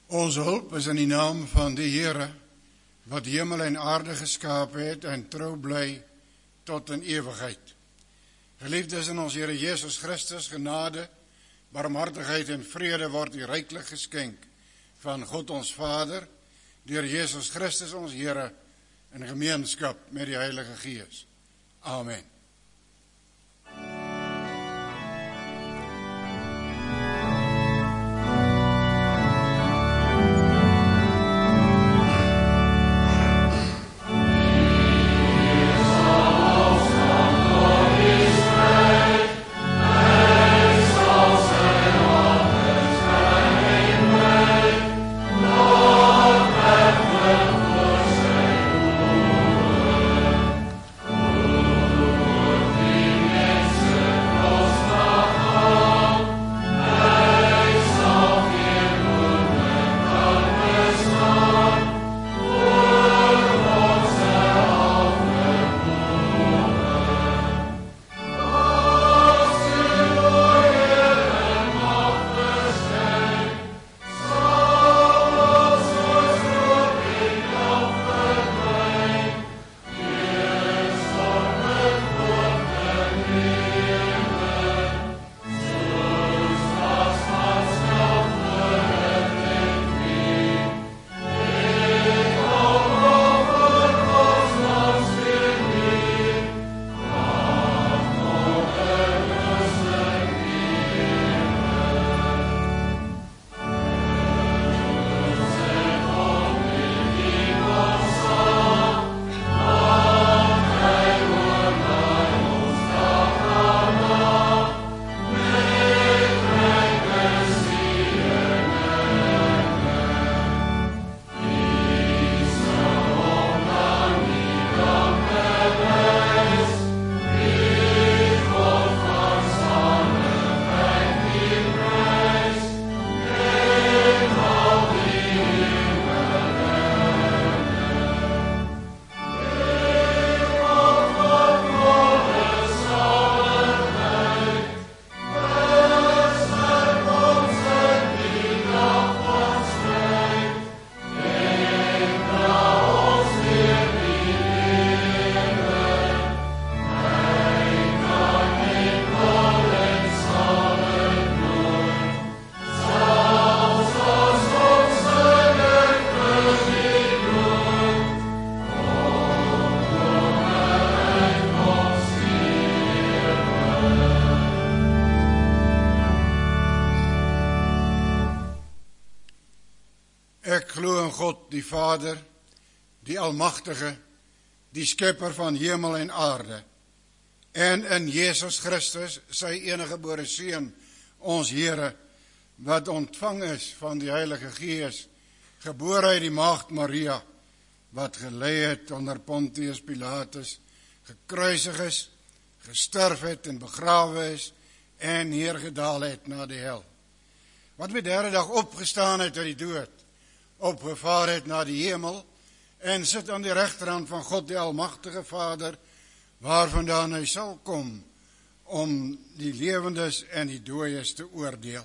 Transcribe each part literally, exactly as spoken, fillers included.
Ons hulp is in die naam van die Here, wat hemel en aarde geskaap het en trou bly tot in ewigheid. Geliefdes in ons Here Jesus Christus, genade, barmhartigheid en vrede word u ryklik geskenk van God ons Vader, deur Jesus Christus ons Here, in gemeenskap met die Heilige Gees. Amen. Ek glo in God, die Vader, die Almagtige, die Skepper van hemel en aarde, en in Jesus Christus, sy enige gebore Seun, ons Here, wat ontvang is van die Heilige Gees, gebore uit die maagd Maria, wat gelei het onder Pontius Pilatus, gekruisig is, gesterf het en begrawe is, en neergedaal het na die hel. Wat met derde dag opgestaan het uit die dood, opgevaar het na die hemel, en sit aan die regterhand van God die Almagtige Vader, waarvandaan hy sal kom, om die lewendes en die dooies te oordeel.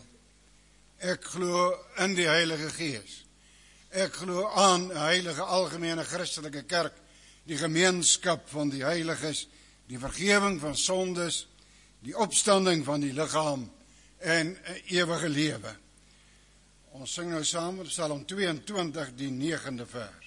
Ek glo in die Heilige Gees. Ek glo aan 'n heilige algemene Christelike kerk, die gemeenskap van die heiliges, die vergewing van sondes, die opstanding van die liggaam en 'n ewige lewe. Ons sing nou saam Psalm tweeëntwintig, die negende vers.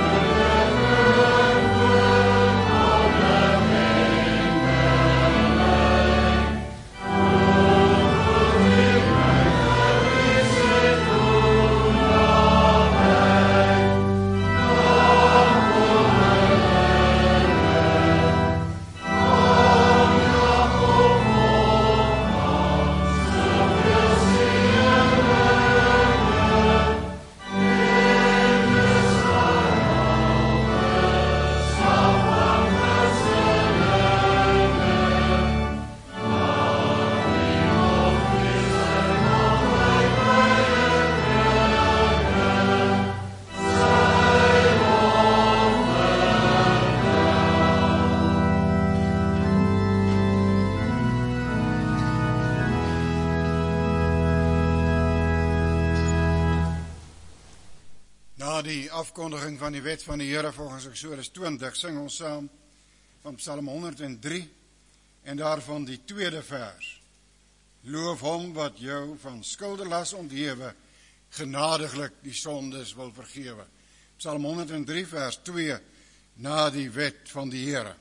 Amen. Na die afkondiging van die wet van die Here volgens Eksodus twintig, sing ons saam van Psalm honderd en drie en daarvan die tweede vers. Loof hom wat jou van skuldelas onthewe, genadiglik die sondes wil vergewe. Psalm honderd en drie vers twee, na die wet van die Here.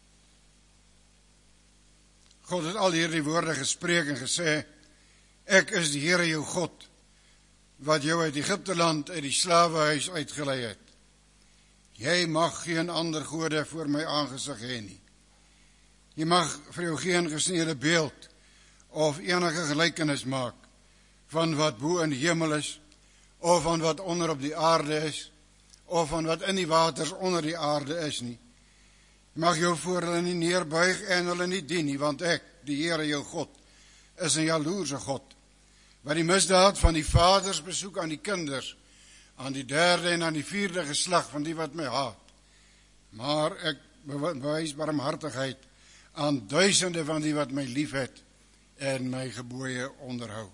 God het al hierdie woorde gespreek en gesê, ek is die Here jou God, wat jou uit Egipte land, uit die slawehuis uitgelei het. Jy mag geen ander gode voor my aangesig hê nie. Jy mag vir jou geen gesneede beeld of enige gelykenis maak van wat bo in die hemel is, of van wat onder op die aarde is, of van wat in die waters onder die aarde is nie. Jy mag jou voor hulle nie neerbuig en hulle nie dien nie, want ek, die Here jou God, is 'n jaloerse God, wat die misdaad van die vaders besoek aan die kinders, aan die derde en aan die vierde geslag van die wat my haat. Maar ek bewys barmhartigheid aan duisende van die wat my liefhet en my gebooie onderhou.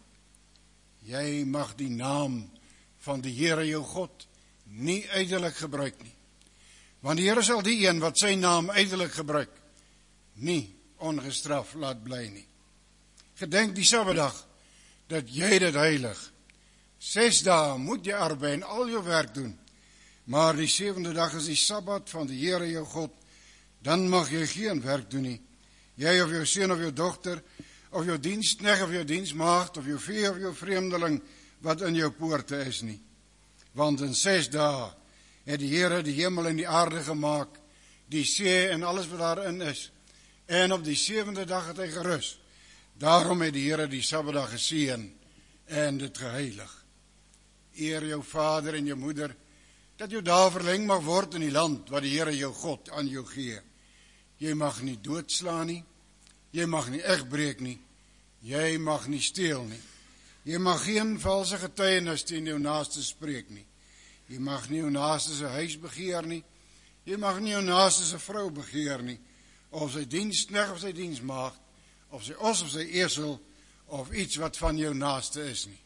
Jy mag die naam van die Here jou God nie ydelik gebruik nie. Want die Here sal die een wat sy naam ydelik gebruik, nie ongestraf laat bly nie. Gedenk die Sabbatdag, dat jy dit heilig. Ses dae moet jy arbei en al jou werk doen, maar die sewende dag is die Sabbat van die Here jou God, dan mag jy geen werk doen nie. Jy of jou seun of jou dogter, of jou diensknegt of jou diensmaagd, of jou vee of jou vreemdeling, wat in jou poorte is nie. Want in ses dae het die Here die hemel en die aarde gemaak, die see en alles wat daarin is, en op die sewende dag het hy gerus. Daarom het die Here die Sabbatdag geseën en dit geheilig. Eer jou vader en jou moeder, dat jou dae verleng mag word in die land wat die Here jou God aan jou gee. Jy mag nie doodslaan nie, jy mag nie egbreek nie, jy mag nie steel nie. Jy mag geen valse getuienis teen jou naaste spreek nie. Jy mag nie jou naaste se huis begeer nie, jy mag nie jou naaste se vrou begeer nie, of sy diensknegt of sy diensmaagd, of sy os of sy esel, of iets wat van jou naaste is nie.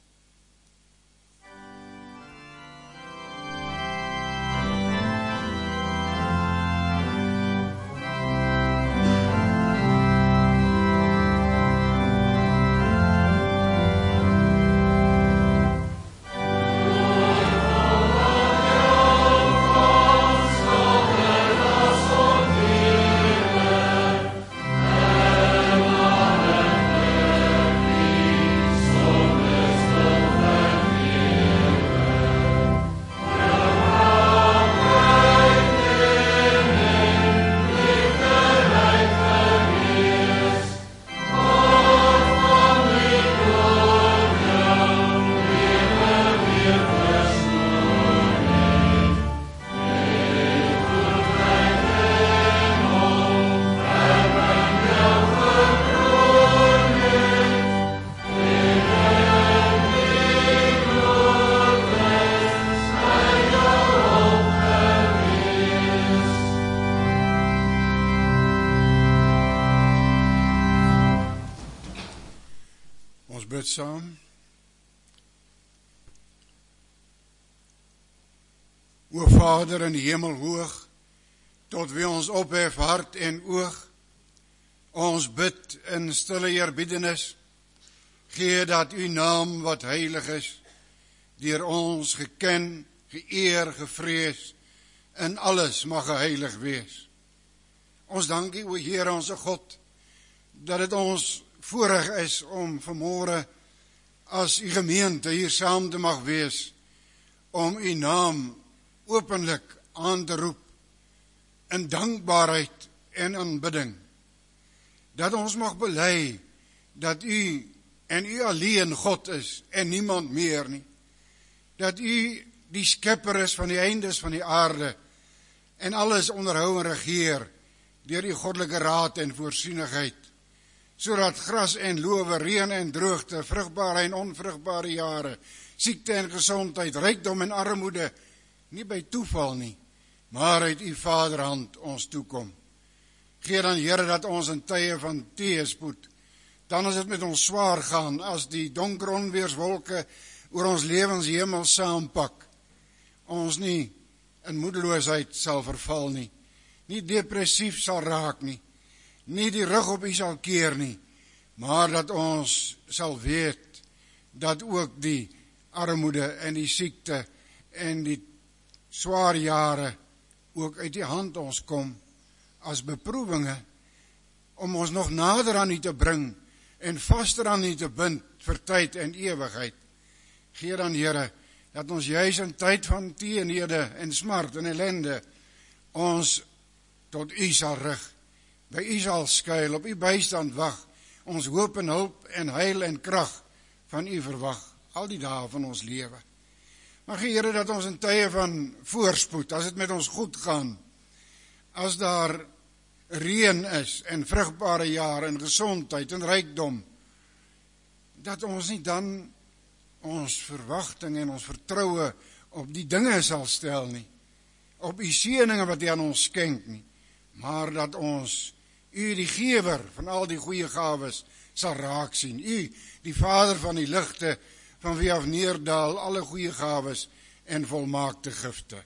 Saam. O Vader in die hemel hoog, tot wie ons ophef hart en oog, ons bid in stille eerbiedenis, gee dat u naam wat heilig is, deur ons geken, geëer, gevrees, in alles mag geheilig wees. Ons dankie, o Here, ons God, dat het ons voorreg is om vanmôre as u gemeente hier saam te mag wees, om u naam openlik aan te roep, in dankbaarheid en aanbidding. Dat ons mag bely, dat u en u alleen God is, en niemand meer nie. Dat u die skepper is van die eindes van die aarde, en alles onderhou en regeer, deur u goddelike raad en voorsienigheid, sodat gras en lowe, reën en droogte, vrugbare en onvrugbare jare, siekte en gesondheid, rykdom en armoede, nie by toeval nie, maar uit u vaderhand ons toekom. Gee dan, Here, dat ons in tye van teëspoed, dan as dit met ons swaar gaan, as die donker onweerswolke oor ons lewenshemel saampak, ons nie in moedeloosheid sal verval nie, nie depressief sal raak nie, nie die rug op U sal keer nie, maar dat ons sal weet dat ook die armoede en die siekte en die swaar jare ook uit die hand ons kom as beproewinge om ons nog nader aan U te bring en vaster aan U te bind vir tyd en ewigheid. Gee dan, Here, dat ons juis in tyd van teenhede en smart en ellende ons tot U sal rig, by U sal skuil, op U bystand wag, ons hoop en hulp en heil en krag van U verwag, al die dae van ons lewe. Maar gee, Here, dat ons in tye van voorspoed, as dit met ons goed gaan, as daar reën is en vrugbare jare en gesondheid en rykdom, dat ons nie dan ons verwagting en ons vertroue op die dinge sal stel nie, op U seëninge wat U aan ons skenk nie, maar dat ons U die gewer van al die goeie gawes sal raak sien. U, die Vader van die ligte, van wie af neerdaal alle goeie gawes en volmaakte gifte.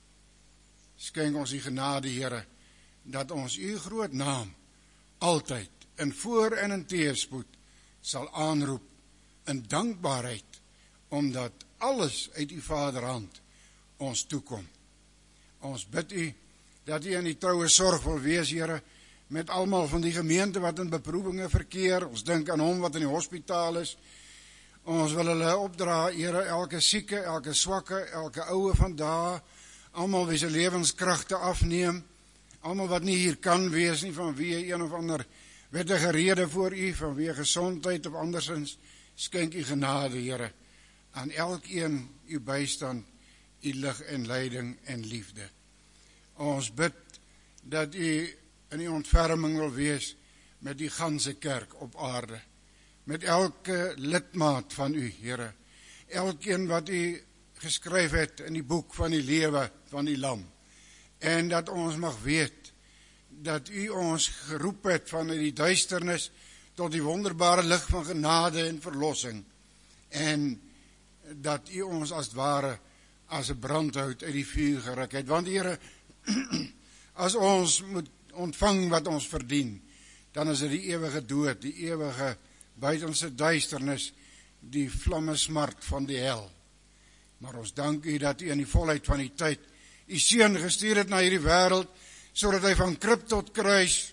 Skenk ons die genade, Here, dat ons U groot naam altyd in voor en in teëspoed sal aanroep in dankbaarheid, omdat alles uit U Vaderhand ons toekom. Ons bid U dat U in die troue sorg wil wees, Here, met almal van die gemeente wat in beproewinge verkeer. Ons dink aan hom wat in die hospitaal is. Ons wil hulle opdra, Here, elke sieke, elke swakke, elke ouwe vandaag, almal wie se lewenskragte afneem, almal wat nie hier kan wees nie, van wie een of ander wettige rede voor U, van wie gesondheid of andersins, skenk U genade, Here, aan elkeen U bystand, U lig en leiding en liefde. Ons bid dat U in die ontferming wil wees met die ganse kerk op aarde, met elke lidmaat van U, Here, elkeen wat U geskryf het in die boek van die lewe van die lam, en dat ons mag weet dat U ons geroep het van die duisternis tot die wonderbare lig van genade en verlossing, en dat U ons as het ware as 'n brandhout uit die vuur geruk het, want Here, as ons moet ontvang wat ons verdien, dan is dit die ewige dood, die ewige buitenste duisternis, die vlamme smart van die hel. Maar ons dank U dat U in die volheid van die tyd U seun gestuur het na hierdie wêreld, sodat hy van krib tot kruis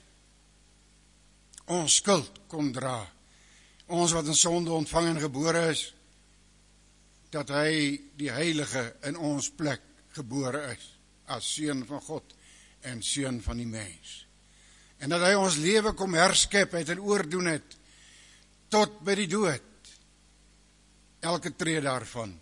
ons skuld kon dra. Ons wat in sonde ontvang en gebore is, dat hy die heilige in ons plek gebore is, as seun van God en seun van die mens. En dat hy ons lewe kom herskep het en oordoen het, tot by die dood, elke tree daarvan,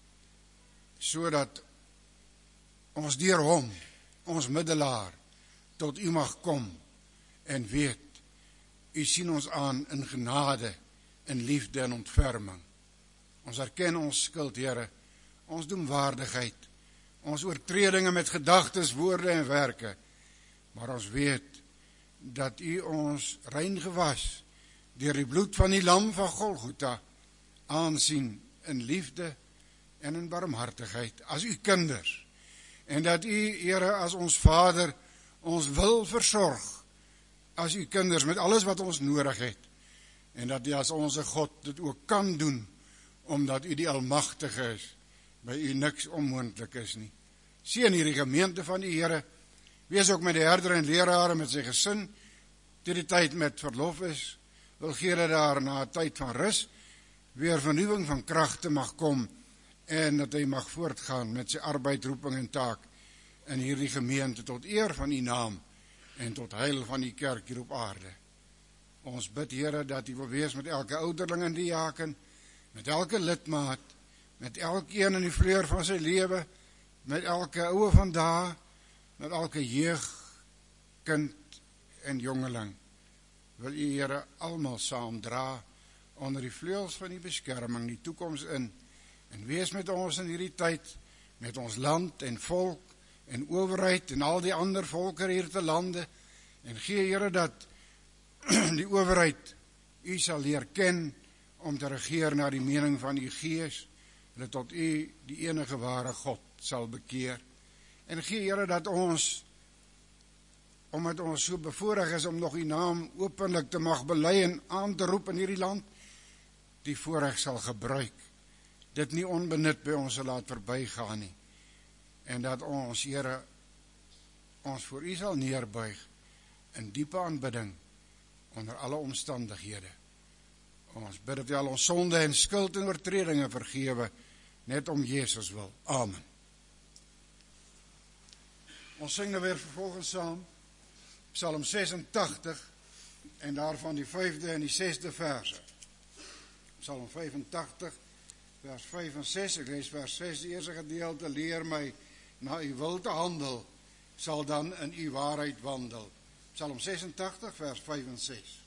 sodat ons deur hom, ons middelaar, tot U mag kom, en weet, U sien ons aan in genade, in liefde en ontferming. Ons erken ons skuld, Here, ons doemwaardigheid, ons oortredinge met gedagtes, woorde en werke, maar ons weet, dat U ons rein gewas, deur die bloed van die lam van Golgotha, aansien in liefde en in barmhartigheid, as U kinders, en dat U, Here, as ons Vader, ons wil versorg, as U kinders, met alles wat ons nodig het, en dat U as onze God dit ook kan doen, omdat U die Almagtige is, by U niks onmoontlik is nie. Seën hierdie gemeente van die Here, wees ook met die herder en lerare, met sy gesin, toe die tyd met verlof is, wil gee dat daar na 'n tyd van rus, weer vernuwing van kragte mag kom, en dat hy mag voortgaan met sy arbeid, roeping en taak, in hierdie gemeente, tot eer van U naam, en tot heil van die kerk hier op aarde. Ons bid, Here, dat U wil wees met elke ouderling en diaken, met elke lidmaat, met elkeen in die vleur van sy lewe, met elke ouwe vandaag, met elke jeug, kind en jongeling, wil U, Here, almal saamdra, onder die vleuels van die beskerming, die toekoms in, en wees met ons in hierdie tyd, met ons land en volk, en owerheid, en al die ander volker hier te lande, en gee, Here, dat die owerheid U sal leer ken, om te regeer na die mening van U Gees, en tot U die enige ware God sal bekeer. En gee Here dat ons, omdat ons so bevoorreg is om nog U naam openlik te mag bely en aan te roep in hierdie land, die voorreg sal gebruik, dit nie onbenut by ons sal laat verbygaan nie, en dat ons, Here, ons voor U sal neerbuig in diepe aanbidding onder alle omstandighede. Ons bid dat U al ons sonde en skuld en oortredinge vergewe, net om Jesus wil. Amen. Ons sing nou weer vervolgens saam Psalm sesentagtig en daarvan die vyfde en die sesde verse. Psalm vyfentagtig, vers vyf en ses, ek lees vers ses, die eerste gedeelte, leer my na U wil te handel, sal dan in U waarheid wandel. Psalm sesentagtig, vers vyf en ses.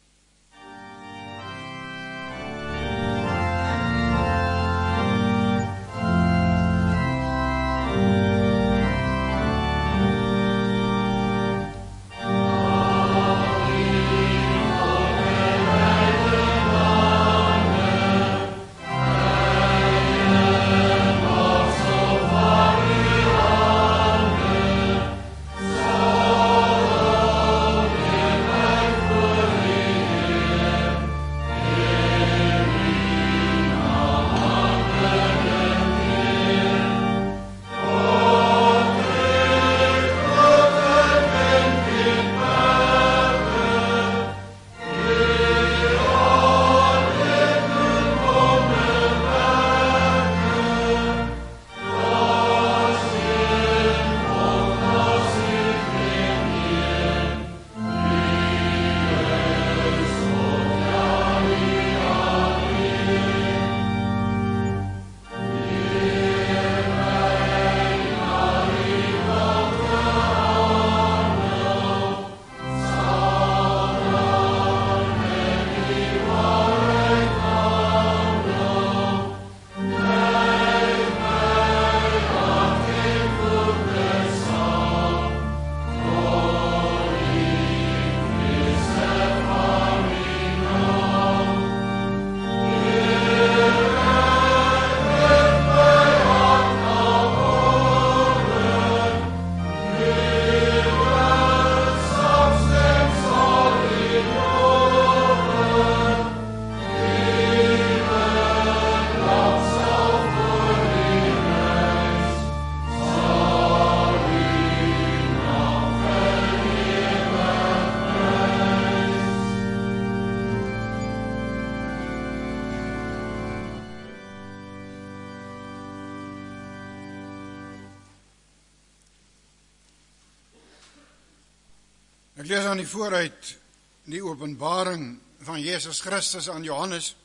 Ek lees aan die vooruit die openbaring van Jesus Christus aan Johannes,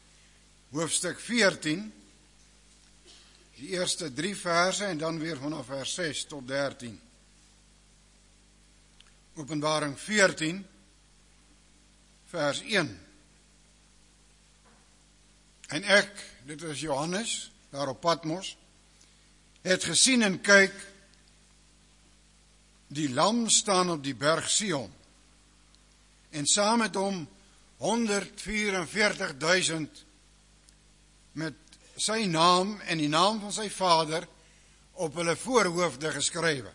hoofstuk veertien, die eerste drie verse en dan weer vanaf vers ses tot dertien. Openbaring veertien, vers een. En ek, dit is Johannes, daar op Patmos, het gesien en kyk, die lam staan op die berg Sion, en saam met hom honderd vierenveertig duisend met sy naam en die naam van sy Vader op hulle voorhoofde geskrywe.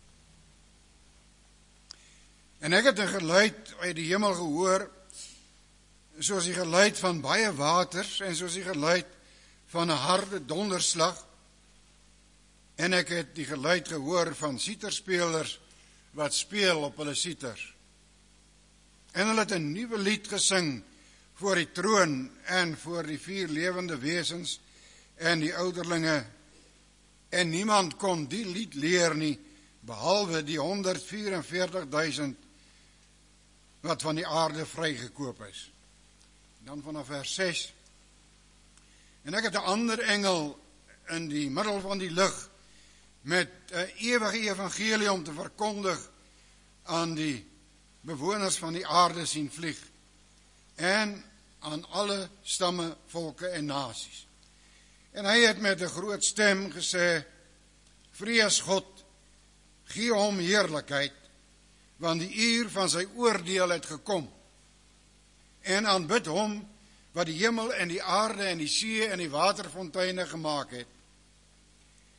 En ek het 'n geluid uit die hemel gehoor, soos die geluid van baie waters en soos die geluid van 'n harde donderslag. En ek het die geluid gehoor van siterspelers wat speel op hulle siters. En hulle het 'n nuwe lied gesing voor die troon en voor die vier lewende wesens en die ouderlinge. En niemand kon die lied leer nie, behalwe die honderd vierenveertig duisend wat van die aarde vrygekoop is. Dan vanaf vers ses. En ek het 'n ander engel in die middel van die lug met 'n ewige evangelie om te verkondig aan die bewoners van die aarde sien vlieg en aan alle stamme, volke en nasies. En hy het met 'n groot stem gesê, vrees God, gee hom heerlikheid, want die uur van sy oordeel het gekom. En aanbid hom wat die hemel en die aarde en die see en die waterfonteine gemaak het.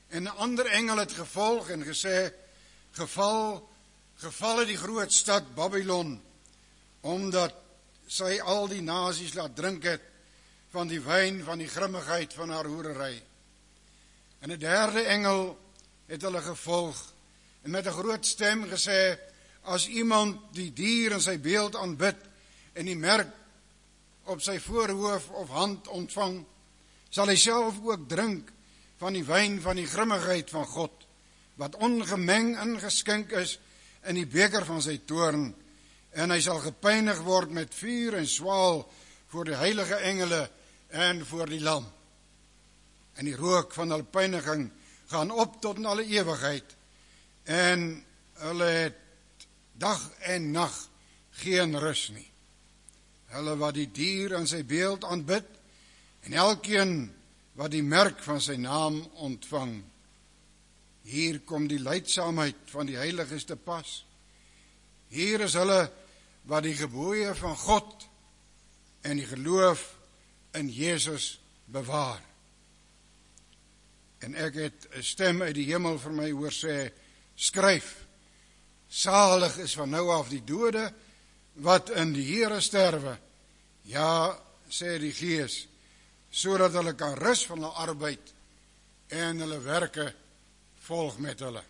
En 'n ander engel het gevolg en gesê, geval, geval het die groot stad Babylon, omdat sy al die nasies laat drink het van die wyn van die grimmigheid van haar hoerery. En 'n derde engel het hulle gevolg en met 'n groot stem gesê, as iemand die dier in sy beeld aanbid en die merk op sy voorhoof of hand ontvang, sal hy self ook drink van die wyn van die grimmigheid van God, wat ongemeng ingeskink is in die beker van sy toorn, en hy sal gepynig word met vuur en swaal voor die heilige engele en voor die lam. En die rook van hulle pyniging gaan op tot in alle ewigheid, en hulle het dag en nag geen rus nie. Hulle wat die dier in sy beeld aanbid, en elkeen wat die merk van sy naam ontvang. Hier kom die lydsaamheid van die heiliges te pas. Hier is hulle wat die gebooie van God en die geloof in Jezus bewaar. En ek het 'n stem uit die hemel vir my hoor sê, skryf, salig is van nou af die dode wat in die Here sterwe. Ja, sê die Gees, sodat hulle kan rus van hulle arbeid en hulle werke volg met hulle.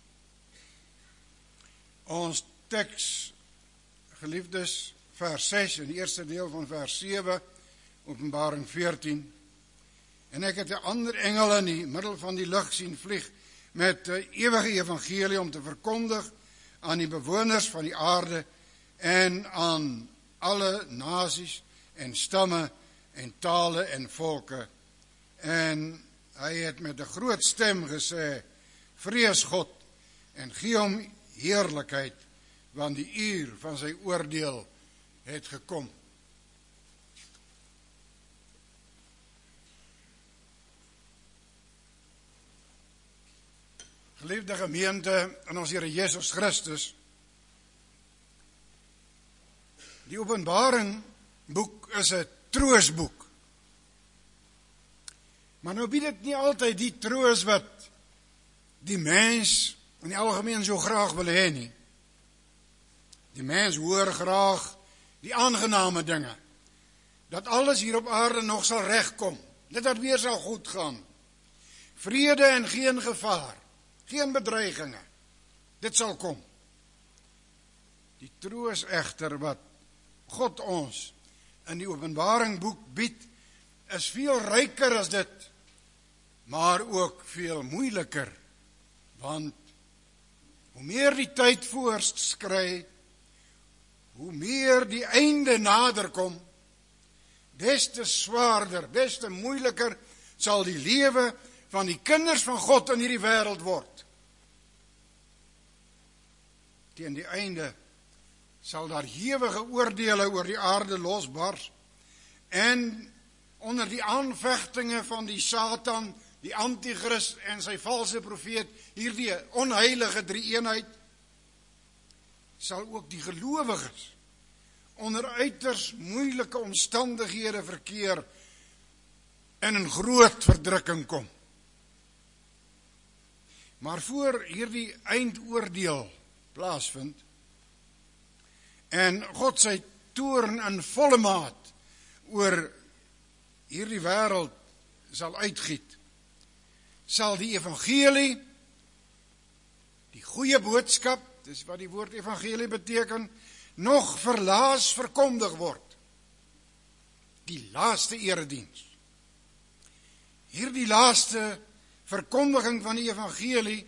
Ons teks, geliefdes, vers ses, in die eerste deel van vers sewe, Openbaring veertien. En ek het 'n ander engel in die middel van die lug sien vlieg met 'n ewige evangelie om te verkondig aan die bewoners van die aarde en aan alle nasies en stamme en tale en volke. En hy het met 'n groot stem gesê, vrees God en gee hom heerlikheid, want die uur van sy oordeel het gekom. Geliefde gemeente in ons Here Jesus Christus, die Openbaring boek is 'n troosboek. Maar nou bied dit nie altyd die troos wat die mens in die algemeen so graag wil hê nie. Die mens hoor graag die aangename dinge, dat alles hier op aarde nog sal regkom, dit wat weer sal goed gaan, vrede en geen gevaar, geen bedreigings, dit sal kom. Die troos egter wat God ons in die Openbaring boek bied, is veel ryker as dit, maar ook veel moeiliker, want hoe meer die tyd voortskry, hoe meer die einde nader kom, des te swaarder, des te moeiliker sal die lewe van die kinders van God in hierdie wêreld word. Teen die einde sal daar ewige oordeele oor die aarde losbars, en onder die aanvegtinge van die Satan, die Antichrist en sy valse profeet, hierdie onheilige drie-eenheid, sal ook die gelowiges onder uiters moeilike omstandighede verkeer en in groot verdrukking kom. Maar voor hierdie eindoordeel plaasvind, en God sy toorn in volle maat oor hierdie wêreld sal uitgiet, sal die evangelie, die goeie boodskap, dis wat die woord evangelie beteken, nog verlaas verkondig word. Die laaste erediens. Hierdie laaste verkondiging van die evangelie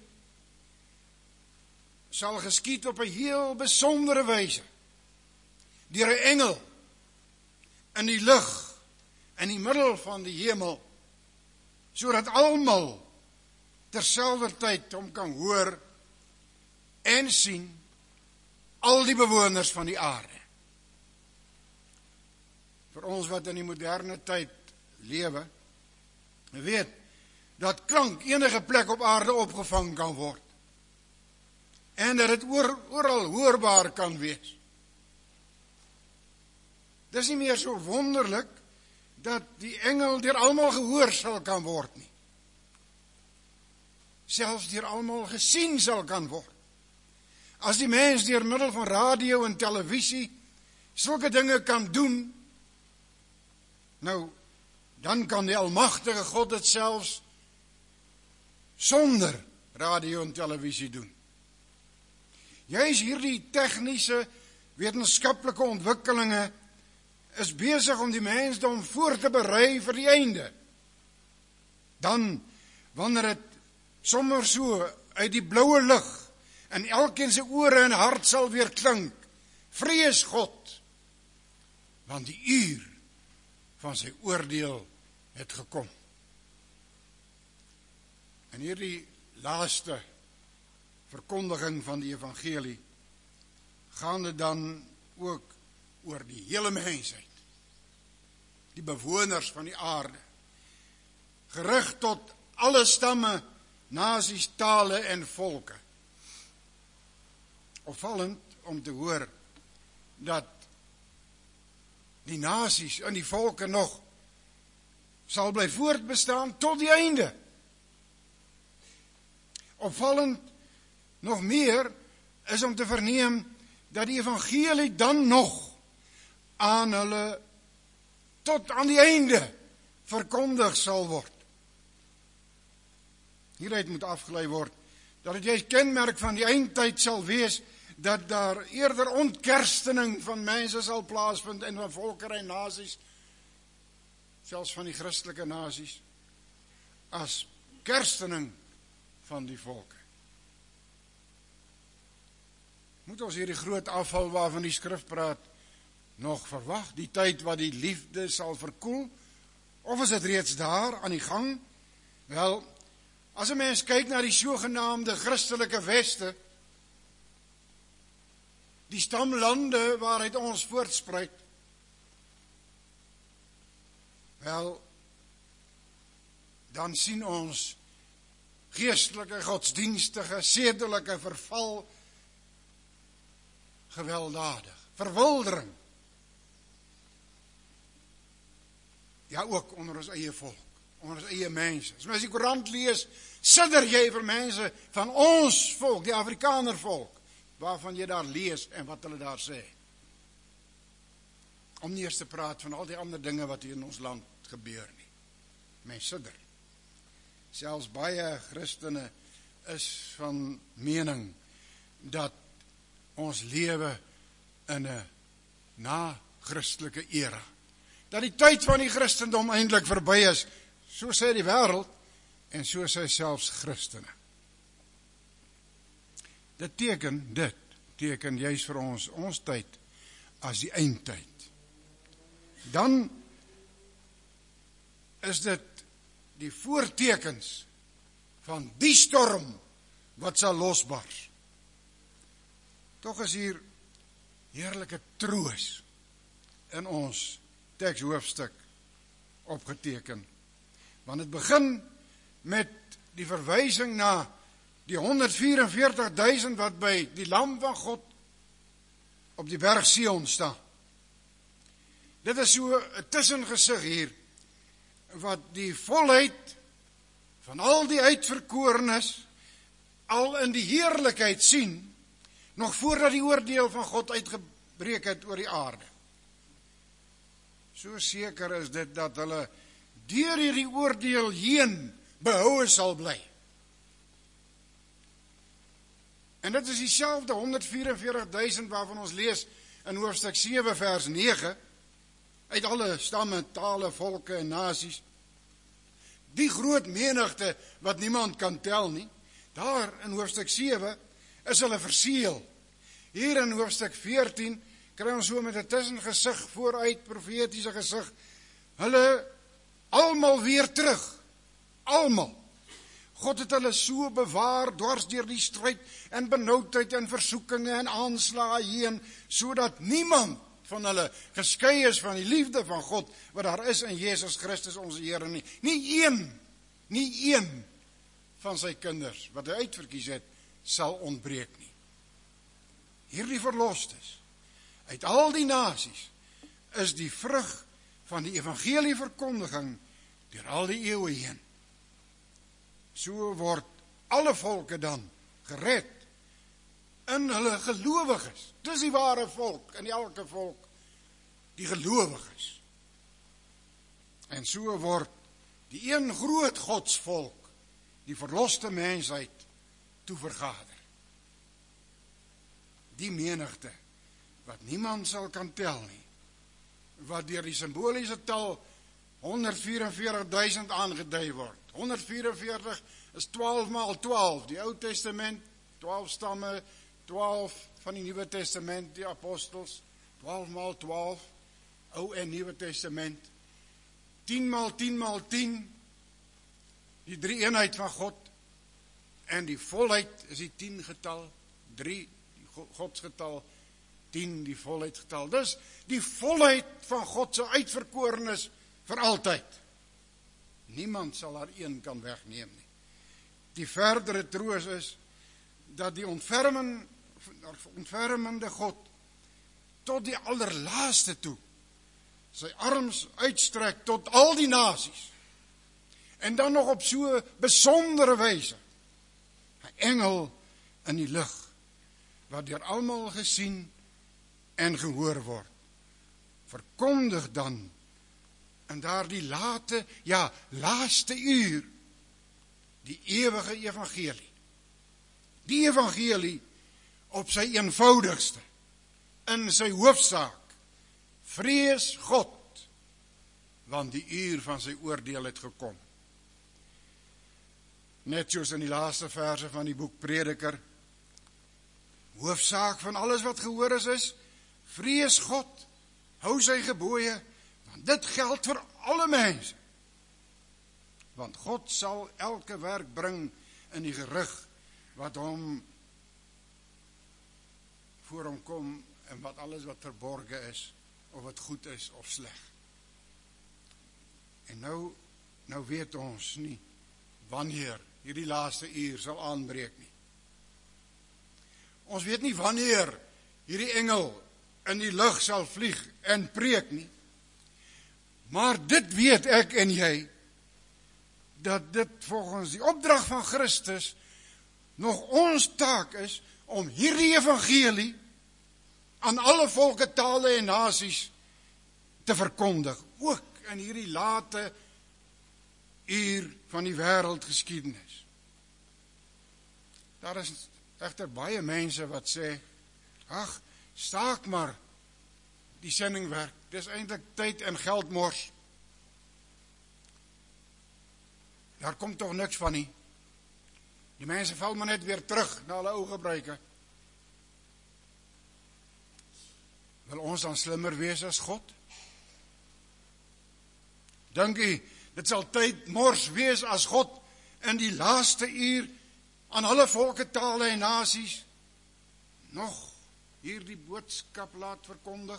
sal geskied op 'n heel besondere wyse, deur 'n engel in die lug, in die middel van die hemel, sodat almal terselfdertyd hom kan hoor en sien, al die bewoners van die aarde. Vir ons wat in die moderne tyd lewe, weet dat klank enige plek op aarde opgevang kan word, en dat dit oor, oral hoorbaar kan wees. Dis nie meer so wonderlik dat die engel deur almal gehoor sal kan word nie. selfs deur almal gesien sal kan word. As die mens deur middel van radio en televisie sulke dinge kan doen, nou, dan kan die almagtige God dit selfs sonder radio en televisie doen. Juis hierdie tegniese, wetenskaplike ontwikkelinge is besig om die mensdom voor te berei vir die einde. Dan, wanneer het sommer so uit die blauwe lug en elkeen se ore en hart sal weer klink, vrees God, want die uur van sy oordeel het gekom. En hierdie laaste verkondiging van die evangelie gaan dit dan ook oor die hele mensheid, die bewoners van die aarde, gerig tot alle stamme, nasies, tale en volke. Opvallend om te hoor dat die nasies en die volke nog sal bly voortbestaan tot die einde. Opvallend nog meer is om te verneem dat die evangelie dan nog aan hulle tot aan die einde verkondig sal word. Hieruit moet afgelei word dat het juist kenmerk van die eindtyd sal wees dat daar eerder ontkerstening van mense sal plaasvind en van volkere en nasies, selfs van die Christelike nasies, as kerstening van die volke. Moet ons hierdie groot afval waarvan die skrif praat nog verwag, die tyd wat die liefde sal verkoel, of is dit reeds daar aan die gang? Wel, as 'n mens kyk na die sogenaamde Christelike Weste, die stamlande waaruit ons voortspruit, wel, dan sien ons geestelike, godsdienstige, sedelike verval, gewelddadig, verwildering. Ja, ook onder ons eie volk, onder ons eie mense. As mens die koerant lees, sidder jy vir mense van ons volk, die Afrikaner volk, waarvan jy daar lees en wat hulle daar sê. Om nie eers te praat van al die ander dinge wat hier in ons land gebeur nie. Mens sidder. Selfs baie Christene is van mening dat ons lewe in 'n na-Christelike era. Dat die tyd van die Christendom eintlik verby is, so sê die wêreld en so sê selfs Christene. Dit teken, dit teken juis vir ons, ons tyd as die eindtyd. Dan is dit die voortekens van die storm wat sal losbars. Tog is hier heerlike troos in ons tekshoofstuk opgeteken. Want het begin met die verwysing na die honderdvierenveertigduisend wat by die Lam van God op die berg Sion staan. Dit is so 'n tussengesig hier, wat die volheid van al die uitverkorenes al in die heerlikheid sien, nog voordat die oordeel van God uitgebreek het oor die aarde. So seker is dit dat hulle deur hierdie oordeel heen behoue sal bly. En dit is dieselfde honderdvierenveertigduisend waarvan ons lees in hoofstuk sewe vers nege, uit alle stamme, tale, volke en nasies. Die groot menigte wat niemand kan tel nie, daar in hoofstuk sewe is hulle verseël. Hier in hoofstuk veertien kry ons so met 'n tussengesig vooruit, profetiese gesig, hulle almal weer terug. Almal. God het hulle so bewaar dwars deur die stryd en benoudheid en versoekinge en aanslae heen, sodat niemand van hulle geskei is van die liefde van God wat daar is in Jesus Christus ons Here nie. Nie een, nie een van sy kinders wat hy uitverkies het, sal ontbreek nie. Hierdie verlostes uit al die nasies is die vrug van die evangelieverkondiging deur al die eeue heen. So word alle volke dan gered in hulle gelowiges. Dis die ware volk, in elke volk, die gelowiges. En so word die een groot godsvolk, die verloste mensheid, toe vergader. Die menigte, wat niemand sal kan tel nie, wat deur die simboliese tal honderdvierenveertig duisend aangedui word. honderdvierenveertig is twaalf maal twaalf, die Ou Testament, twaalf stamme, twaalf van die Nuwe Testament, die apostels, twaalf maal twaalf, Ou en Nuwe Testament, tien maal tien maal tien, die drie eenheid van God, en die volheid is die tien getal, drie die godsgetal, tien die volheidsgetal. Dus die volheid van God se uitverkorenes vir altyd. Niemand sal haar een kan wegneem nie. Die verdere troos is dat die ontfermen, ontfermende God tot die allerlaaste toe sy arms uitstrek tot al die nasies. En dan nog op so besondere wyse 'n engel in die lug wat deur almal gesien en gehoor word. Verkondig dan in daardie late, ja, laaste uur die ewige evangelie. Die evangelie op sy eenvoudigste, in sy hoofsaak. Vrees God, want die uur van sy oordeel het gekom. Net soos in die laaste verse van die boek Prediker, hoofsaak van alles wat gehoor is, is, vrees God, hou sy gebooie, want dit geld vir alle mense. Want God sal elke werk bring in die gerig wat hom voor hom kom en wat alles wat verborge is, of wat goed is of sleg. En nou, nou weet ons nie wanneer hierdie laaste uur sal aanbreek nie. Ons weet nie wanneer hierdie engel in die lug sal vlieg en preek nie. Maar dit weet ek en jy, dat dit volgens die opdrag van Christus nog ons taak is om hierdie evangelie aan alle volke, tale en nasies te verkondig, ook in hierdie late uur van die wêreldgeskiedenis. Daar is egter baie mense wat sê, ag, staak maar die sendingwerk, dis eintlik tyd en geld mors. Daar kom toch niks van nie. Die mense val maar net weer terug na hulle ou gebruike. Wil ons dan slimmer wees as God? Dink u, dit sal tyd mors wees as God in die laaste uur aan alle volke, tale en nasies nog hierdie boodskap laat verkondig?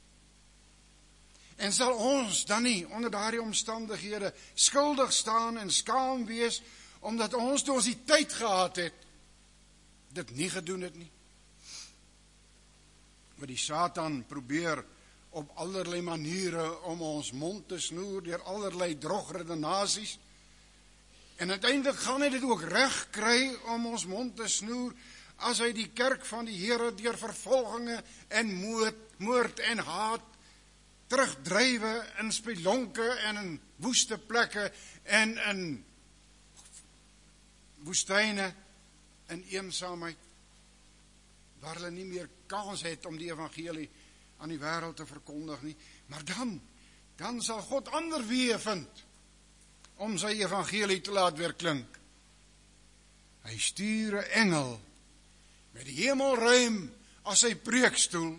En sal ons dan nie onder daardie omstandighede skuldig staan en skaam wees, omdat ons toe ons die tyd gehad het, dit nie gedoen het nie? Maar die Satan probeer op allerlei maniere om ons mond te snoer, deur allerlei drogredenasies, en uiteindelik gaan hy dit ook reg kry om ons mond te snoer, as hy die kerk van die Here deur vervolginge en moord, moord en haat terugdrywe in spelonke en in woeste plekke en in woestyne en eensaamheid, waar hulle nie meer kans het om die evangelie aan die wêreld te verkondig nie. Maar dan, dan sal God ander weë vind om sy evangelie te laat weer klink. Hy stuur 'n engel met die hemelruim as sy preekstoel,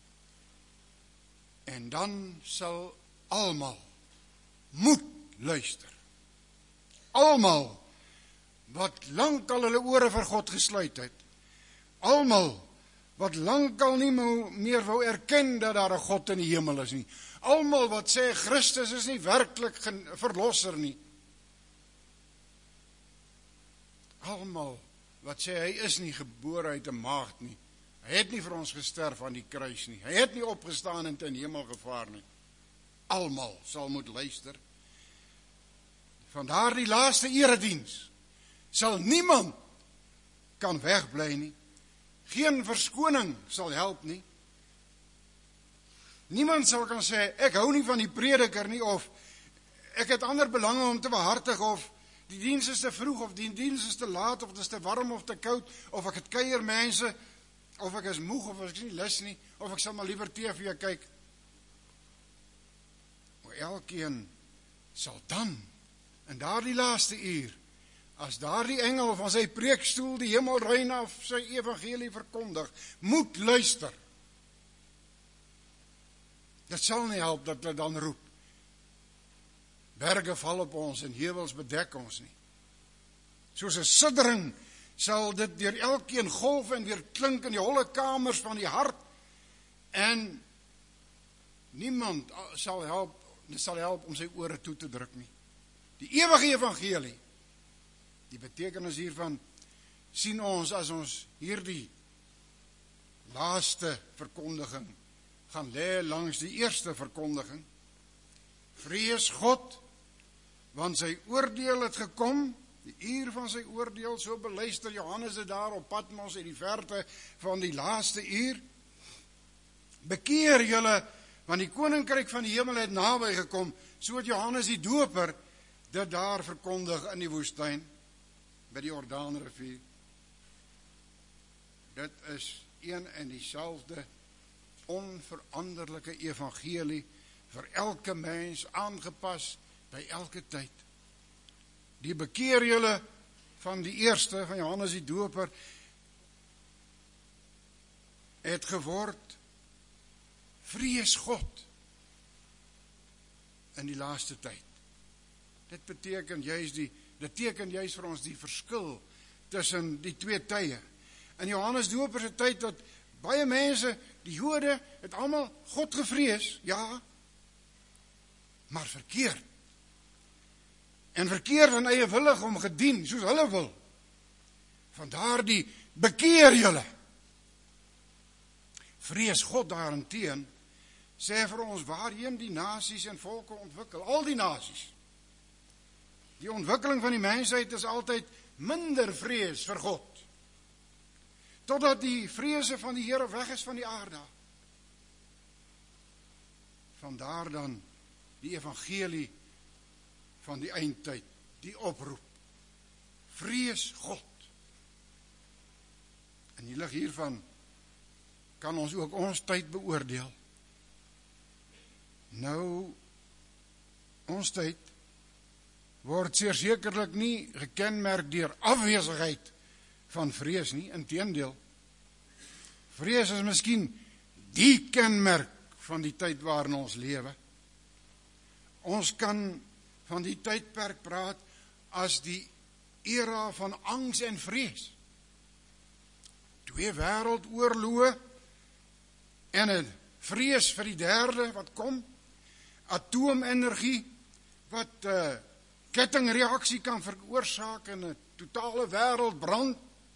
en dan sal almal moet luister. Almal wat lankal hulle ore vir God gesluit het. Almal wat lankal nie meer wou erken dat daar 'n God in die hemel is nie. Almal wat sê Christus is nie werklik verlosser nie. Almal wat sê hy is nie gebore uit 'n maagd nie. Hy het nie vir ons gesterf aan die kruis nie. Hy het nie opgestaan en ten hemel gevaar nie. Almal sal moet luister. Van daardie laaste erediens sal niemand kan wegbly nie. Geen verskoning sal help nie. Niemand sal kan sê, ek hou nie van die prediker nie, of ek het ander belange om te behartig, of die diens is te vroeg, of die diens is te laat, of het is te warm of te koud, of ek het kuier mense, of ek is moeg, of ek is nie lus nie, of ek sal maar liever T V kyk. Maar elkeen sal dan, in daardie laaste uur, as daardie engel van sy preekstoel die hemelruim af sy evangelie verkondig, moet luister. Dit sal nie help dat hulle dan roep, berge val op ons en heuwels bedek ons nie. Soos 'n siddering sal dit deur elkeen golf en weer klink in die holle kamers van die hart, en niemand sal help, sal help om sy ore toe te druk nie. Die ewige evangelie, die betekenis hiervan, sien ons as ons hierdie laaste verkondiging gaan lê langs die eerste verkondiging. Vrees God, want sy oordeel het gekom, die uur van sy oordeel, so beluister Johannes dit daar op Patmos in die verte van die laaste uur. Bekeer julle, want die koninkryk van die hemel het naby gekom, so het Johannes die Doper dit daar verkondig in die woestyn, by die Jordaanrivier. Dit is een en dieselfde onveranderlike evangelie vir elke mens, aangepas by elke tyd. Die bekeer julle van die eerste, van Johannes die Doper, het geword, vrees God in die laaste tyd. Dit beteken juist die, dit teken juist vir ons die verskil tussen die twee tye. In Johannes Doper se tyd, dat baie mense, die Jode, het almal God gevrees, ja, maar verkeerd. En verkeerd en eiewillig om gedien, soos hulle wil. Vandaar die bekeer julle. Vrees God daarenteen, sê vir ons waarheen die nasies en volke ontwikkel, al die nasies. Die ontwikkeling van die mensheid is altyd minder vrees vir God, totdat die vrese van die Here weg is van die aarde. Vandaar dan die evangelie van die eindtyd, die oproep. Vrees God. In die lig hiervan kan ons ook ons tyd beoordeel. Nou, ons tyd word zeer sekerlik nie gekenmerk deur afwesigheid van vrees nie, inteendeel. Vrees is miskien die kenmerk van die tyd waarin ons lewe. Ons kan van die tydperk praat as die era van angs en vrees. Twee wêreldoorloë en 'n vrees vir die derde wat kom, atoomenergie wat 'n uh, kettingreaksie kan veroorsaak en 'n totale wêreldbrand.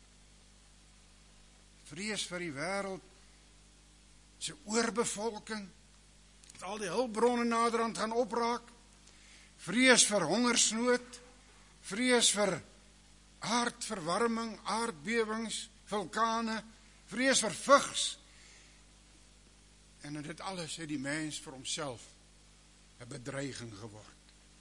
Vrees vir die wêreld se oorbevolking, dat al die hulpbronne naderhand gaan opraak. Vrees vir hongersnood, vrees vir aardverwarming, aardbewings, vulkane, vrees vir vigs. En in dit alles het die mens vir homself 'n bedreiging geword.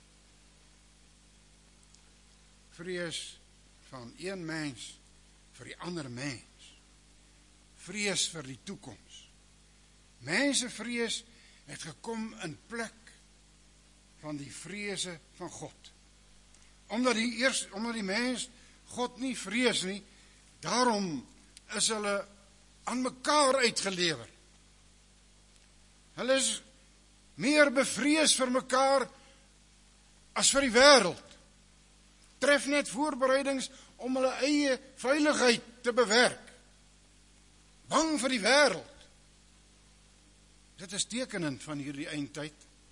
Vrees van een mens vir die ander mens. Vrees vir die toekoms. Mense vrees het gekom in plek van die vrese van God. Omdat die, eers, omdat die mens God nie vrees nie, daarom is hulle aan mekaar uitgelewer. Hulle is meer bevrees vir mekaar as vir die wêreld. Tref net voorbereidings om hulle eie veiligheid te bewerk. Bang vir die wêreld. Dit is tekenend van hierdie eindtyd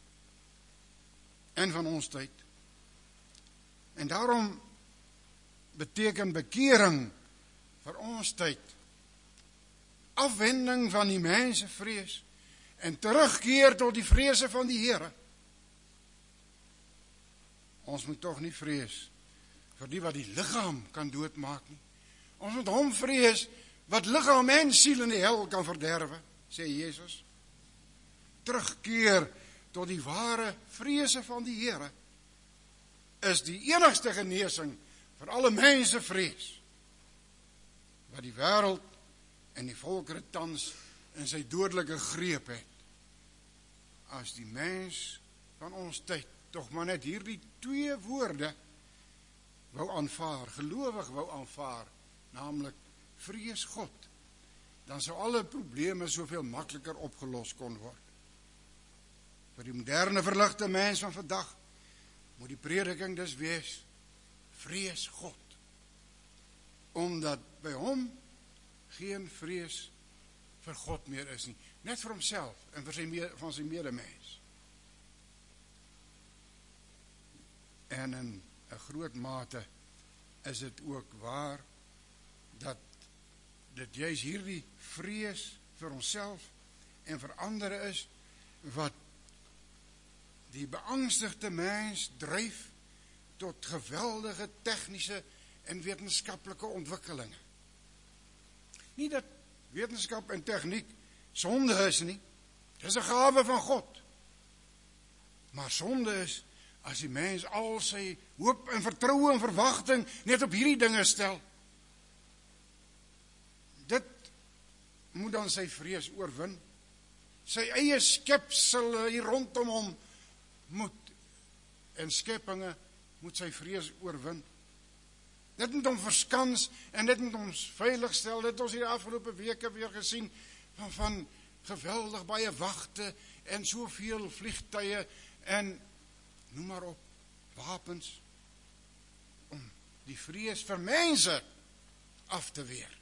en van ons tyd. En daarom beteken bekering vir ons tyd afwending van die mensevrees en terugkeer tot die vrese van die Here. Ons moet tog nie vrees vir die wat die liggaam kan doodmaak nie. Ons moet hom vrees wat liggaam en siel in die hel kan verderwe, sê Jesus. Terugkeer tot die ware vrese van die Here is die enigste genesing vir alle mense vrees, wat die wêreld en die volkere tans in sy dodelike greep het. As die mens van ons tyd tog maar net hierdie twee woorde wou aanvaar, gelowig wou aanvaar, naamlik vrees God, dan sou alle probleme soveel makliker opgelos kon word. Vir die moderne verligte mens van vandag moet die prediking dus wees, vrees God, omdat by hom geen vrees vir God meer is nie, net vir homself en vir sy, van sy medemens. En in 'n groot mate is dit ook waar dat dit juis hierdie vrees vir onsself en vir ander is wat die beangstigde mens dryf tot geweldige tegniese en wetenskaplike ontwikkelinge. Nie dat wetenskap en tegniek sonde is nie, dit is 'n gawe van God. Maar sonde is as die mens al sy hoop en vertroue en verwagting net op hierdie dinge stel. Dit moet dan sy vrees oorwin. Sy eie skepsel hier rondom hom moet en skepinge moet sy vrees oorwin. Dit moet hom verskans en dit moet ons veilig stel. Dit ons hier afgelope weke weer gesien van, van geweldig baie wagte en soveel vliegtuie en noem maar op, wapens om die vrees vir mense af te weer.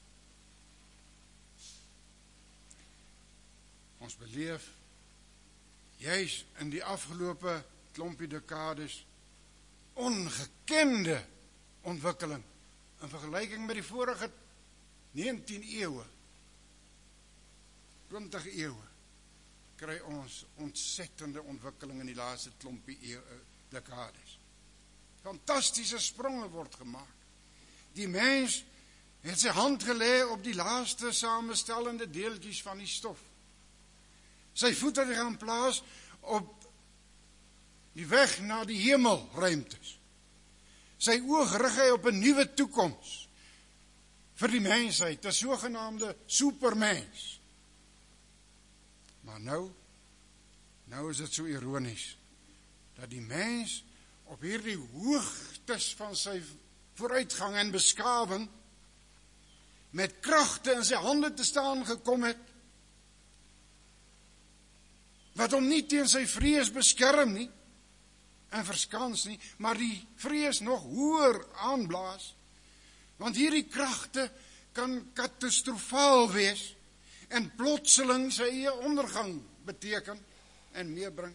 Ons beleef juis in die afgelope klompie dekades ongekende ontwikkeling in vergelyking met die vorige negentien eeue, twintig eeue, kry ons ontsettende ontwikkeling in die laaste klompie eeue, dekades. Fantastiese spronge word gemaak. Die mens het sy hand gelê op die laaste samestellende deeltjies van die stof. Sy voete het gaan plaas op die weg na die hemelruimtes. Sy oog rig hy op 'n nuwe toekoms vir die mensheid, 'n sogenaamde supermens. Maar nou, nou is dit so ironies, dat die mens op hierdie hoogtes van sy vooruitgang en beskawing, met kragte in sy hande te staan gekom het, wat hom nie teen sy vrees beskerm nie, en verskans nie, maar die vrees nog hoër aanblaas, want hierdie kragte kan katastrofaal wees, en plotseling sy eie ondergang beteken, en meebring.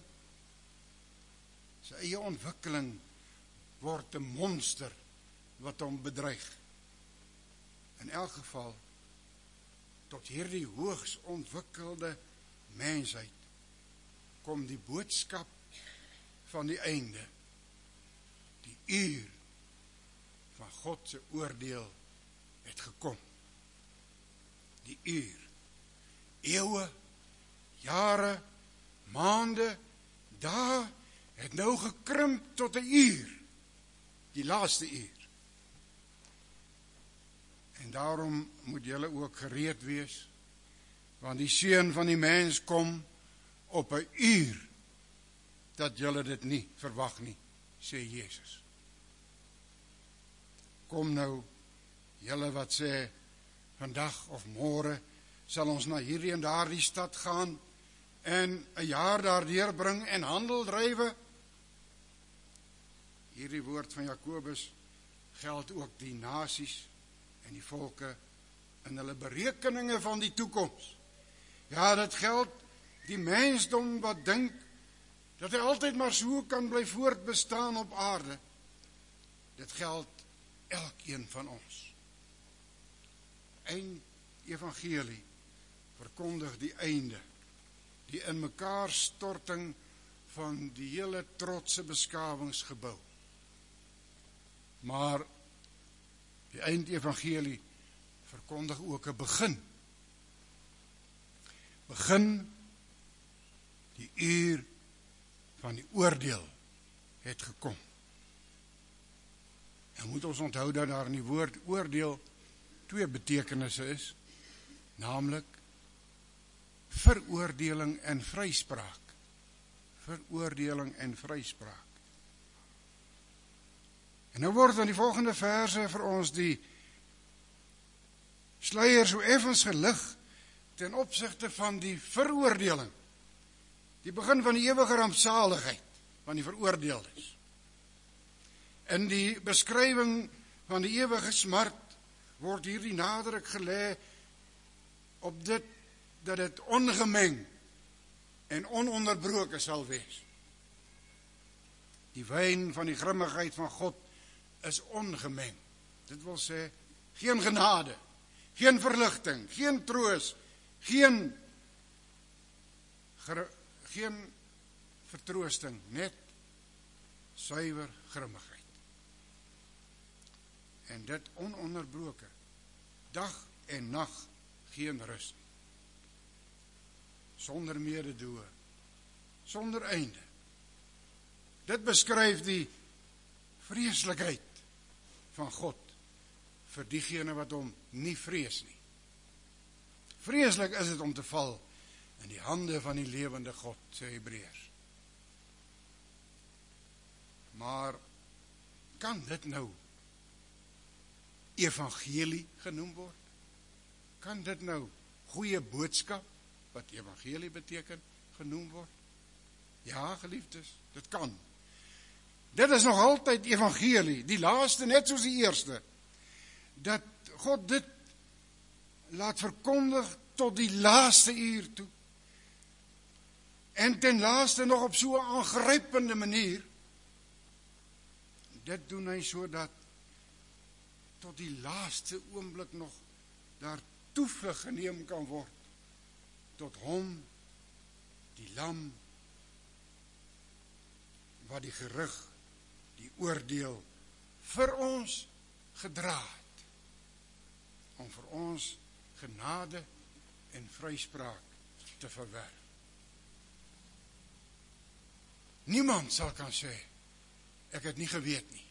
Sy eie ontwikkeling word 'n monster, wat hom bedreig. In elk geval, tot hierdie hoogs ontwikkelde mensheid, kom die boodskap van die einde, die uur van God se oordeel het gekom. Die uur, eeue, jare, maande, dae het nou gekrimp tot 'n uur, die laaste uur. En daarom moet julle ook gereed wees, want die seun van die mens kom op 'n uur, dat julle dit nie verwag nie, sê Jesus. Kom nou, julle wat sê, vandag of môre sal ons na hierdie en daardie stad gaan, en 'n jaar daar deurbring en handel drywe. Hierdie woord van Jakobus geld ook die nasies en die volke in hulle berekeninge van die toekoms. Ja, dit geld die mensdom wat dink dat hy altyd maar so kan bly voortbestaan op aarde. Dit geld elkeen van ons. Eind evangelie verkondig die einde, die in mekaar storting van die hele trotse beskawingsgebou. Maar die eindevangelie verkondig ook 'n begin. Begin, die uur van die oordeel het gekom. En moet ons onthou dat daar in die woord oordeel twee betekenisse is, naamlik veroordeling en vryspraak. Veroordeling en vryspraak. En nou word in die volgende verse vir ons die sluier so effens gelig ten opsigte van die veroordeling. Die begin van die ewige rampsaligheid van die veroordeeldes. In die beskrywing van die ewige smart word hier die nadruk gelê op dit dat dit ongemeng en ononderbroken sal wees. Die wyn van die grimmigheid van God is ongemeng. Dit wil sê, geen genade, geen verligting, geen troos, geen, geen vertroosting, net suiwer grimmigheid. En dit ononderbroken, dag en nag geen rus. Sonder mededoe, sonder einde. Dit beskryf die vreeslikheid van God vir diegene wat hom nie vrees nie. Vreeslik is dit om te val in die hande van die lewende God, sê Hebreërs. Maar kan dit nou evangelie genoem word? Kan dit nou goeie boodskap, wat evangelie beteken, genoem word? Ja, geliefdes, dit kan. Dit is nog altyd evangelie, die laaste net soos die eerste, dat God dit laat verkondig tot die laaste uur toe, en ten laaste nog op so 'n aangrypende manier. Dit doen hy sodat tot die laaste oomblik nog daar toevlug geneem kan word tot hom, die lam, wat die gerig, die oordeel vir ons gedra het, om vir ons genade en vryspraak te verwerf. Niemand sal kan sê, ek het nie geweet nie.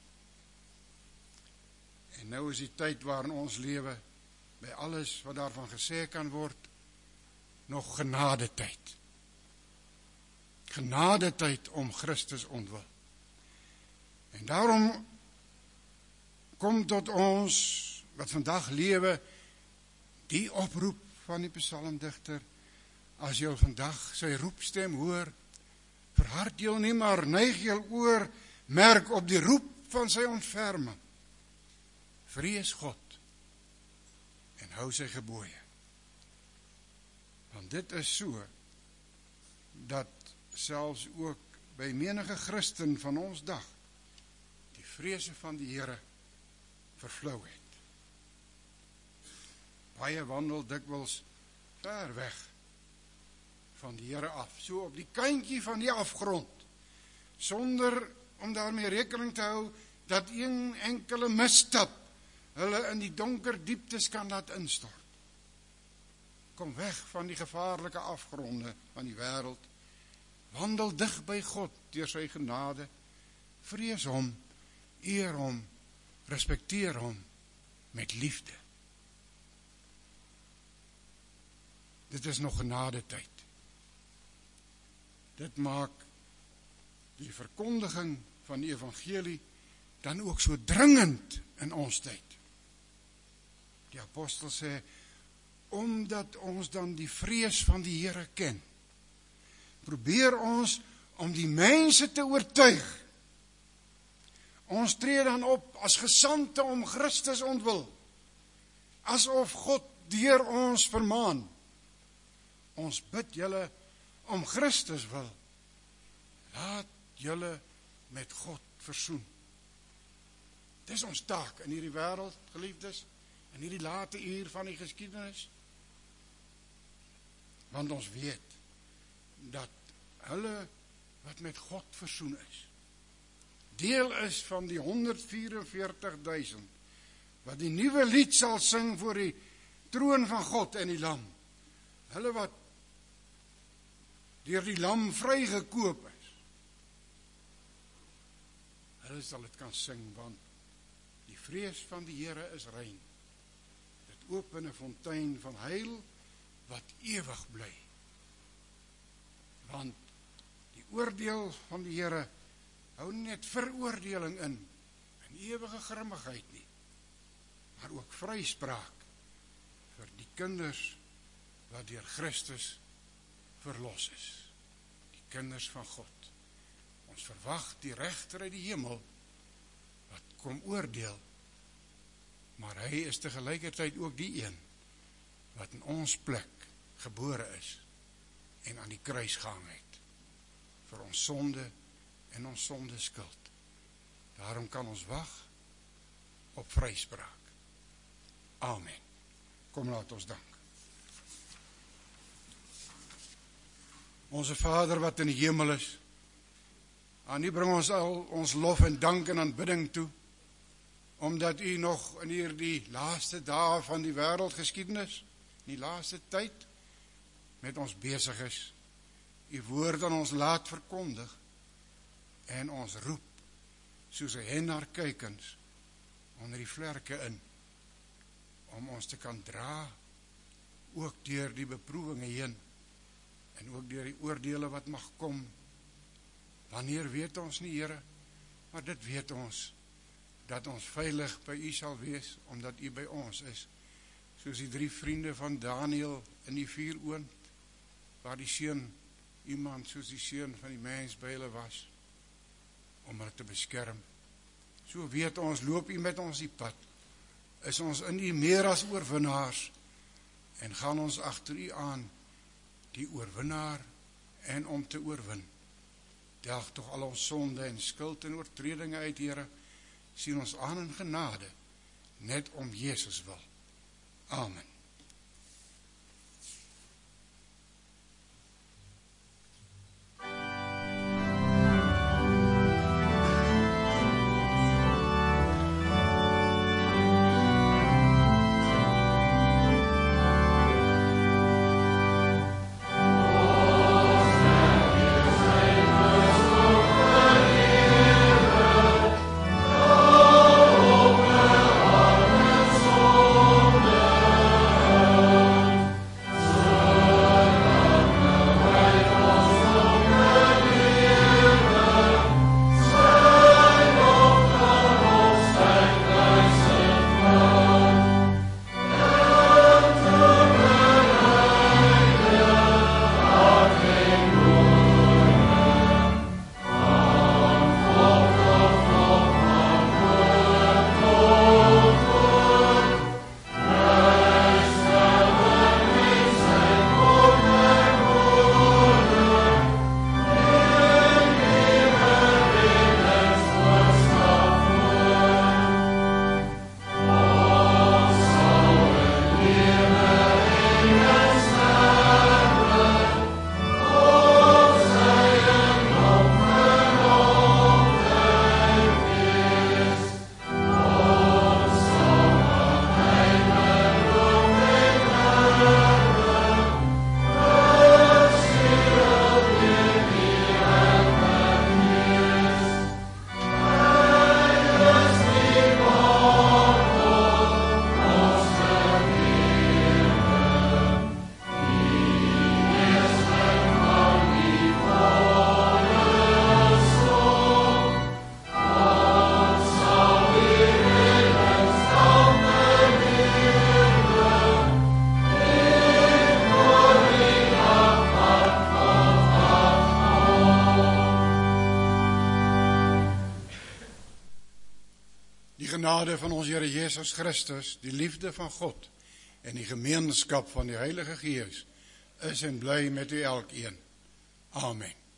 En nou is die tyd waarin ons lewe, by alles wat daarvan gesê kan word, nog genadetyd. Genadetyd om Christus ontwil. En daarom kom tot ons, wat vandag lewe, die oproep van die psalmdigter, as jy vandag sy roepstem hoor, verhard jou nie, maar neig jou oor, merk op die roep van sy ontferming. Vrees God en hou sy gebooie. Want dit is so, dat selfs ook by menige Christen van ons dag, die vrese van die Here vervlou het. Baie wandel dikwels ver weg van die Here af, so op die kantjie van die afgrond, sonder om daarmee rekening te hou, dat een enkele misstap hulle in die donker dieptes kan laat instort. Kom weg van die gevaarlike afgronde van die wêreld, wandel dig by God deur sy genade, vrees hom, eer hom, respekteer hom met liefde. Dit is nog genadetyd. Dit maak die verkondiging van die evangelie dan ook so dringend in ons tyd. Die apostel sê, omdat ons dan die vrees van die Here ken, probeer ons om die mense te oortuig. Ons tree dan op as gesandte om Christus ontwil, asof God deur ons vermaan. Ons bid julle om Christus wil, laat julle met God versoen. Dis ons taak in hierdie wêreld, geliefdes, in hierdie late uur van die geskiedenis. Want ons weet dat hulle wat met God versoen is, deel is van die honderdvierenveertigduisend, wat die nuwe lied sal sing voor die troon van God en die lam. Hulle wat deur die lam vrygekoop is, hulle sal dit kan sing, want die vrees van die Here is rein. Dit open 'n fontein van heil wat ewig bly. Want die oordeel van die Here hou nie net veroordeling in, en ewige grimmigheid nie, maar ook vryspraak vir die kinders wat deur Christus verlos is. Die kinders van God. Ons verwag die regter uit die hemel wat kom oordeel, maar hy is tegelykertyd ook die een wat in ons plek gebore is en aan die kruis gehang het vir ons sonde en ons sonde skuld. Daarom kan ons wag op vryspraak. Amen. Kom, laat ons dank. Onze Vader wat in die hemel is, aan U bring ons al ons lof en dank en aanbidding toe, omdat U nog in hierdie laaste dae van die wêreldgeskiedenis, in die laaste tyd, met ons besig is, U woord aan ons laat verkondig, en ons roep, soos 'n hen haar kuikens, onder die vlerke in, om ons te kan dra, ook deur die beproewinge heen, en ook deur die oordeele wat mag kom. Wanneer weet ons nie, Here, maar dit weet ons, dat ons veilig by U sal wees, omdat U by ons is, soos die drie vriende van Daniël in die vuuroond, waar die seun, iemand soos die seun van die mens by hulle was, om hulle te beskerm. So weet ons, loop U met ons die pad, is ons in U meer as oorwinnaars, en gaan ons agter U aan, die oorwinnaar, en om te oorwin. Delg toch al ons sonde en skuld en oortredinge uit, Here, sien ons aan in genade, net om Jesus wil. Amen. genade van ons Here Jesus Christus, die liefde van God en die gemeenskap van die Heilige Gees is en bly met u elkeen. Amen.